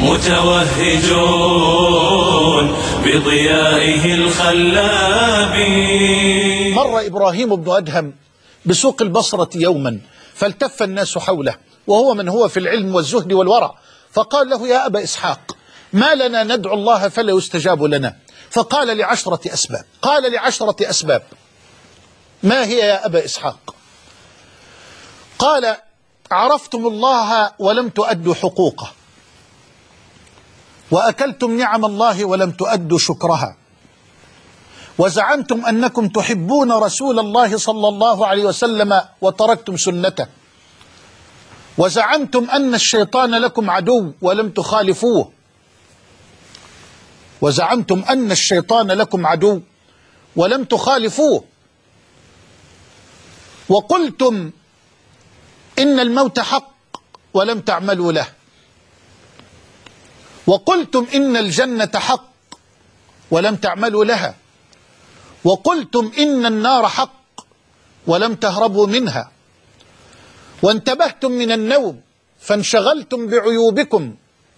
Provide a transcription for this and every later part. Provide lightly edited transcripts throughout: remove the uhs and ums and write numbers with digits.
متوهجون بضيائه الخلاب. مر إبراهيم بن أدهم بسوق البصرة يوما فالتف الناس حوله وهو من هو في العلم والزهد والورع، فقال له: يا أبا إسحاق، ما لنا ندعو الله فلا يستجاب لنا؟ فقال: لعشرة أسباب. قال: لعشرة أسباب. ما هي يا أبا إسحاق؟ قال: عرفتم الله ولم تؤدوا حقوقه، وأكلتم نعم الله ولم تؤدوا شكرها، وزعمتم أنكم تحبون رسول الله صلى الله عليه وسلم وتركتم سنته، وزعمتم أن الشيطان لكم عدو ولم تخالفوه، وزعمتم أن الشيطان لكم عدو ولم تخالفوه، وقلتم إن الموت حق ولم تعملوا له، وقلتم إن الجنة حق ولم تعملوا لها، وقلتم إن النار حق ولم تهربوا منها، وانتبهتم من النوم فانشغلتم بعيوبكم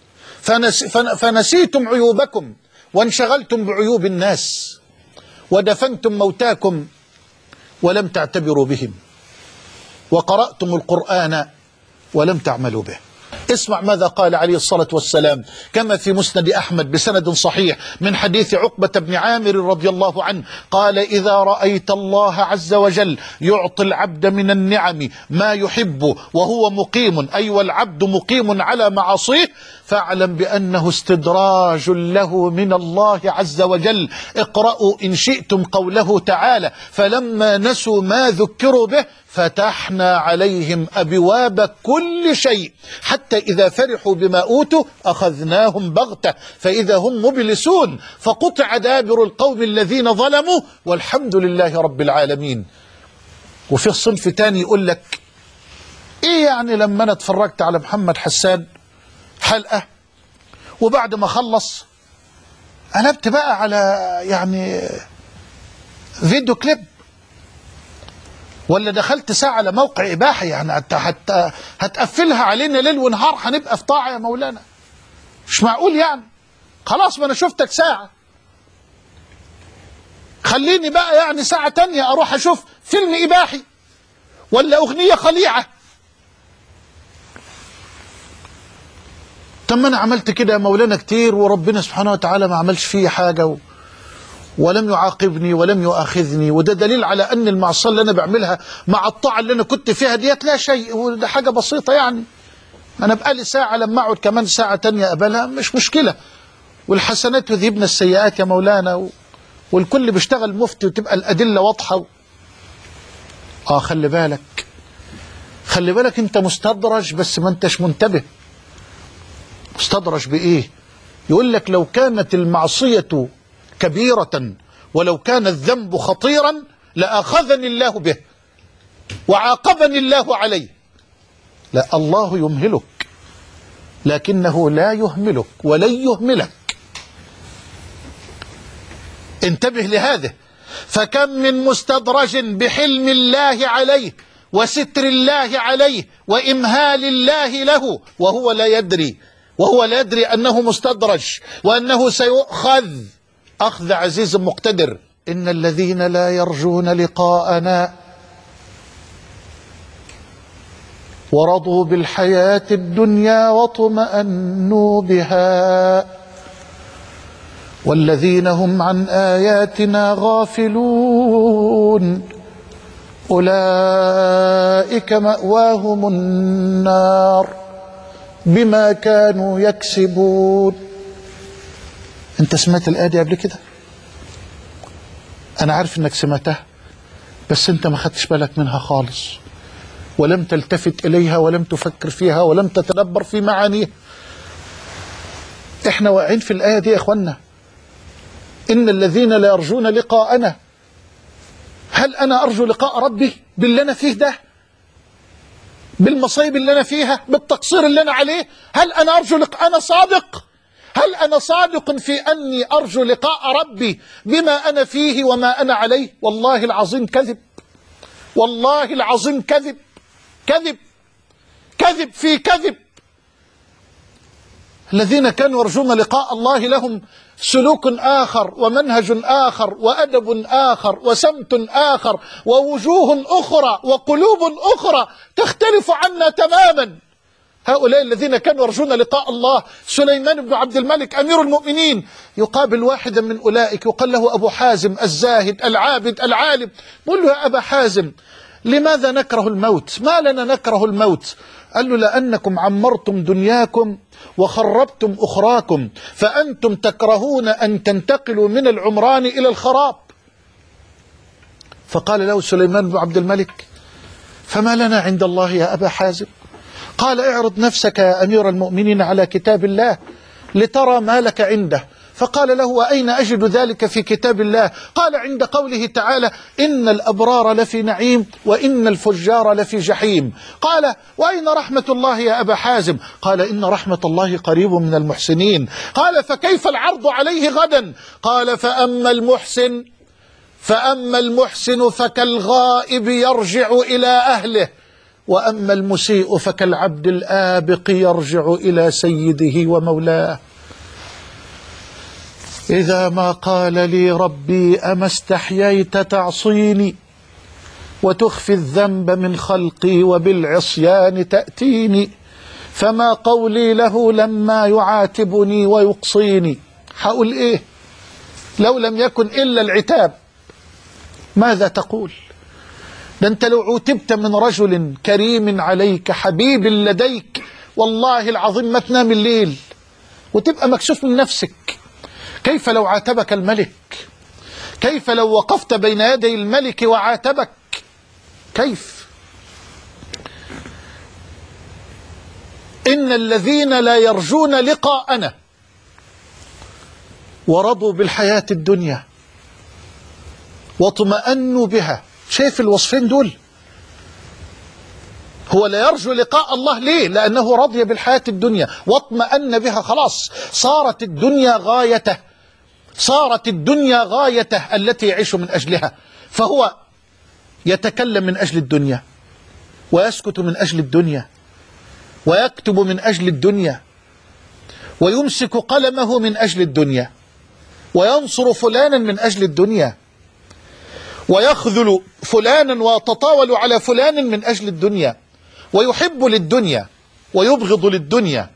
فنسيتم عيوبكم وانشغلتم بعيوب الناس، ودفنتم موتاكم ولم تعتبروا بهم، وقرأتم القرآن ولم تعملوا به. اسمع ماذا قال عليه الصلاة والسلام كما في مسند أحمد بسند صحيح من حديث عقبة بن عامر رضي الله عنه قال: إذا رأيت الله عز وجل يعطي العبد من النعم ما يحب وهو مقيم، أي والعبد مقيم على معاصيه، فاعلم بأنه استدراج له من الله عز وجل. اقرأوا إن شئتم قوله تعالى: فلما نسوا ما ذكروا به فتحنا عليهم أبواب كل شيء حتى إذا فرحوا بما أوتوا أخذناهم بغتة فإذا هم مبلسون، فقطع دابر القوم الذين ظلموا والحمد لله رب العالمين. وفي الصنف تاني يقول لك: إيه يعني لما أنا اتفرجت على محمد حسان حلقة وبعد ما خلص قلبت بقى على يعني فيديو كليب، ولا دخلت ساعة على موقع إباحي، يعني حتى هتقفلها علينا ليل ونهار، هنبقى في طاعة يا مولانا؟ مش معقول يعني. خلاص، ما أنا شفتك ساعة، خليني بقى يعني ساعة تانية أروح أشوف فيلم إباحي ولا أغنية خليعة. طب ما أنا عملت كده يا مولانا كتير وربنا سبحانه وتعالى ما عملش فيه حاجة ولم يعاقبني ولم يؤاخذني، وده دليل على أن المعصية اللي أنا بعملها مع الطاعة اللي أنا كنت فيها ديت لا شيء، وده حاجة بسيطة يعني. أنا بقالي ساعة لما أقعد كمان ساعة تانية قبلها مش مشكلة، والحسنات يذهبن السيئات يا مولانا، والكل بيشتغل مفتي وتبقى الأدلة واضحة. خلي بالك، خلي بالك، أنت مستدرج بس ما أنتش منتبه. مستدرج بإيه؟ يقول لك: لو كانت المعصية كبيرة ولو كان الذنب خطيرا لأخذني الله به وعاقبني الله عليه. لا، الله يمهلك لكنه لا يهملك ولن يهملك. انتبه لهذا. فكم من مستدرج بحلم الله عليه وستر الله عليه وإمهال الله له وهو لا يدري أنه مستدرج وأنه سيؤخذ أخذ عزيز مقتدر. إن الذين لا يرجون لقاءنا ورضوا بالحياة الدنيا واطمأنوا بها والذين هم عن آياتنا غافلون أولئك مأواهم النار بما كانوا يكسبون. انت سمعت الآية دي قبل كده؟ انا عارف انك سمعتها، بس انت ما خدتش بالك منها خالص، ولم تلتفت اليها ولم تفكر فيها ولم تتدبر في معانيها. احنا واقعين في الآية دي يا اخوانا. ان الذين لا يرجون لقاءنا، هل انا ارجو لقاء ربي باللي انا فيه ده؟ بالمصايب اللي انا فيها؟ بالتقصير اللي انا عليه؟ هل انا ارجو لقاء؟ انا صادق؟ هل أنا صادق في أني أرجو لقاء ربي بما أنا فيه وما أنا عليه؟ والله العظيم كذب، والله العظيم كذب، كذب، كذب في كذب. الذين كانوا يرجون لقاء الله لهم سلوك آخر ومنهج آخر وأدب آخر وسمت آخر ووجوه أخرى وقلوب أخرى تختلف عنا تماما. هؤلاء الذين كانوا يرجون لقاء الله. سليمان بن عبد الملك أمير المؤمنين يقابل واحدا من أولئك يقال له أبو حازم الزاهد العابد العالم. قل له يا أبا حازم لماذا نكره الموت؟ ما لنا نكره الموت؟ قال له لأنكم عمرتم دنياكم وخربتم أخراكم، فأنتم تكرهون أن تنتقلوا من العمران إلى الخراب. فقال له سليمان بن عبد الملك فما لنا عند الله يا أبا حازم؟ قال اعرض نفسك يا أمير المؤمنين على كتاب الله لترى ما لك عنده. فقال له وأين أجد ذلك في كتاب الله؟ قال عند قوله تعالى إن الأبرار لفي نعيم وإن الفجار لفي جحيم. قال وأين رحمة الله يا أبا حازم؟ قال إن رحمة الله قريب من المحسنين. قال فكيف العرض عليه غدا؟ قال فأما المحسن فكالغائب يرجع إلى أهله، وأما المسيء فكالعبد الآبق يرجع إلى سيده ومولاه. إذا ما قال لي ربي أما استحييت تعصيني وتخفي الذنب من خلقي وبالعصيان تأتيني، فما قولي له لما يعاتبني ويقصيني؟ حقول إيه لو لم يكن إلا العتاب؟ ماذا تقول؟ ده أنت لو عوتبت من رجل كريم عليك حبيب لديك والله العظيم ما تنام الليل وتبقى مكسوف من نفسك. كيف لو عاتبك الملك؟ كيف لو وقفت بين يدي الملك وعاتبك؟ كيف؟ إن الذين لا يرجون لقاءنا ورضوا بالحياة الدنيا واطمأنوا بها. شايف الوصفين دول؟ هو لا يرجو لقاء الله ليه؟ لأنه رضي بالحياة الدنيا واطمأن بها. خلاص صارت الدنيا غايته، صارت الدنيا غايته التي يعيش من أجلها. فهو يتكلم من أجل الدنيا ويسكت من أجل الدنيا ويكتب من أجل الدنيا ويمسك قلمه من أجل الدنيا وينصر فلانا من أجل الدنيا ويخذل فلانا ويتطاول على فلان من أجل الدنيا ويحب للدنيا ويبغض للدنيا،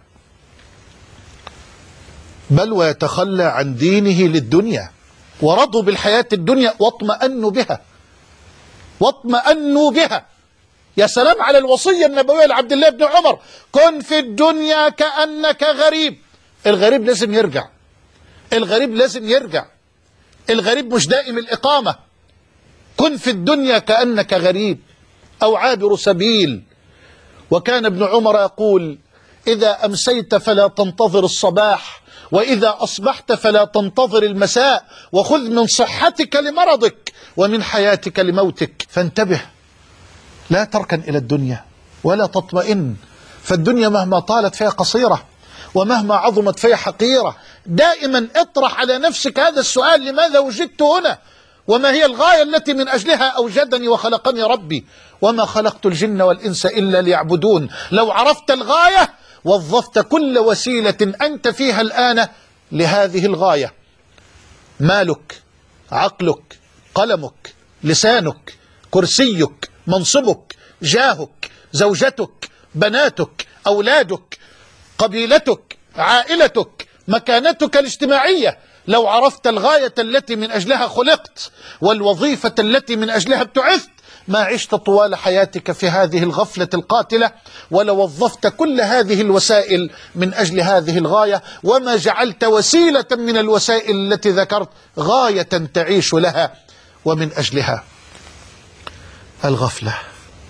بل ويتخلى عن دينه للدنيا. ورضوا بالحياة الدنيا واطمأنوا بها، واطمأنوا بها. يا سلام على الوصية النبوية لعبد الله بن عمر: كن في الدنيا كأنك غريب. الغريب لازم يرجع، الغريب لازم يرجع، الغريب مش دائم الإقامة. كن في الدنيا كأنك غريب أو عابر سبيل. وكان ابن عمر يقول: إذا أمسيت فلا تنتظر الصباح، وإذا أصبحت فلا تنتظر المساء، وخذ من صحتك لمرضك ومن حياتك لموتك. فانتبه، لا تركن إلى الدنيا ولا تطمئن، فالدنيا مهما طالت فيها قصيرة ومهما عظمت فيها حقيرة. دائما اطرح على نفسك هذا السؤال: لماذا وجدت هنا؟ وما هي الغاية التي من أجلها أوجدني وخلقني ربي؟ وما خلقت الجن والإنس إلا ليعبدون. لو عرفت الغاية وظفت كل وسيلة أنت فيها الآن لهذه الغاية: مالك، عقلك، قلمك، لسانك، كرسيك، منصبك، جاهك، زوجتك، بناتك، أولادك، قبيلتك، عائلتك، مكانتك الاجتماعية. لو عرفت الغاية التي من أجلها خلقت والوظيفة التي من أجلها ابتعثت ما عشت طوال حياتك في هذه الغفلة القاتلة، ولو وظفت كل هذه الوسائل من أجل هذه الغاية، وما جعلت وسيلة من الوسائل التي ذكرت غاية تعيش لها ومن أجلها. الغفلة.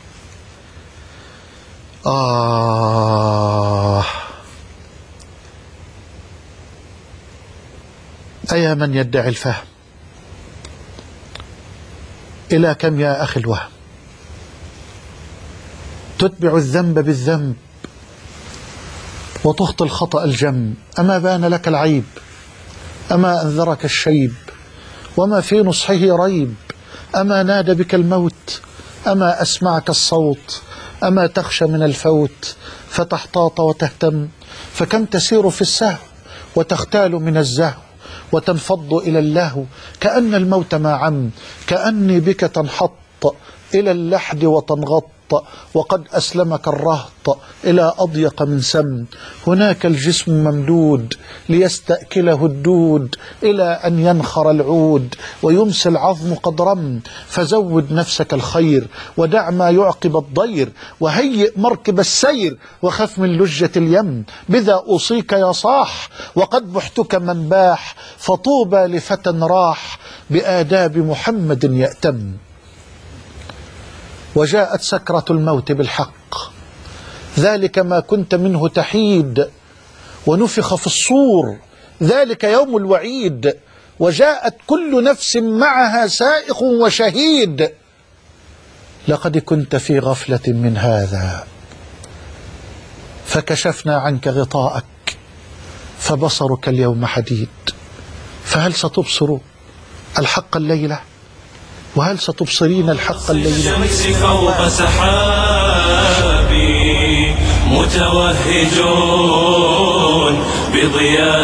أيا من يدعي الفهم، إلى كم يا أخي الوهم؟ تتبع الذنب بالذنب وتخطي الخطأ الجم. أما بان لك العيب، أما أنذرك الشيب، وما في نصحه ريب. أما نادى بك الموت، أما أسمعك الصوت، أما تخشى من الفوت فتحتاط وتهتم، فكم تسير في السهو وتختال من الزهو وتنفض إلى اللهو، كأن الموت ما عم، كأني بك تنحط إلى اللحد وتنغط، وقد أسلمك الرهط إلى أضيق من سم. هناك الجسم ممدود ليستأكله الدود، إلى أن ينخر العود ويمسي العظم قد رم. فزود نفسك الخير ودع ما يعقب الضير، وهيئ مركب السير وخف من لجة اليم. بذا أوصيك يا صاح وقد بحتك من باح، فطوبى لفتى راح بآداب محمد يأتم. وجاءت سكرة الموت بالحق، ذلك ما كنت منه تحيد، ونفخ في الصور، ذلك يوم الوعيد. وجاءت كل نفس معها سائق وشهيد، لقد كنت في غفلة من هذا، فكشفنا عنك غطاءك فبصرك اليوم حديد. فهل ستبصر الحق الليلة؟ وهل ستبصرين الحق الليلة؟ الشمس فوق سحابي متوهجون بضياء